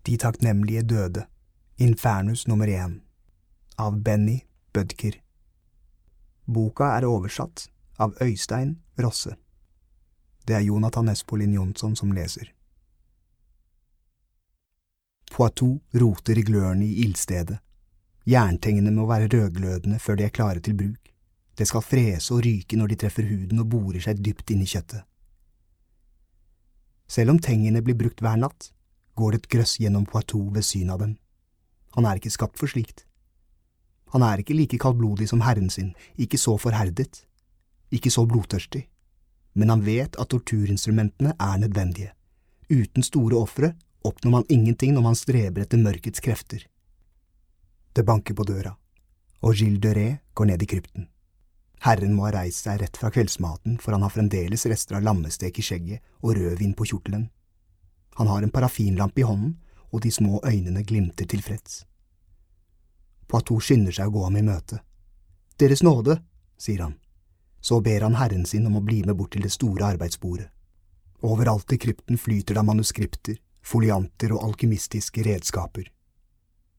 De takknemlige døde, Infernus nummer 1, av Benny Bødker. Boka er oversatt av Øystein Rosse. Det er Jonathan Espolin Jonsson som leser. Poitou roter i glørne i ildstedet. Jerntengene må være rødglødende før de er klare til bruk. Det skal frese og ryke når de treffer huden og borer seg dypt inn i kjøttet. Selv om tengene blir brukt hver natt, går det et grøss gjennom Poitou ved syn av dem. Han er ikke skapt for slikt. Han er ikke like kaldblodig som herren sin, ikke så forherdet, ikke så blodtørstig, men han vet at torturinstrumentene er nødvendige. Uten store ofre oppnår man ingenting når man streber etter mørkets krefter. Det banker på døra, og Gilles de Rais går ned i krypten. Herren må ha reist seg rett fra kveldsmaten, for han har fremdeles rester av lammestek i skjegget og rødvin på kjortelen. Han har en parafinlampe i hånden, og de små øynene glimter tilfreds. Poitou skynder seg å gå ham i møte. «Deres nåde», sier han. Så ber han herren sin om å bli med bort til det store arbeidsbordet. Overalt i krypten flyter det manuskripter, folianter og alkymistiske redskaper.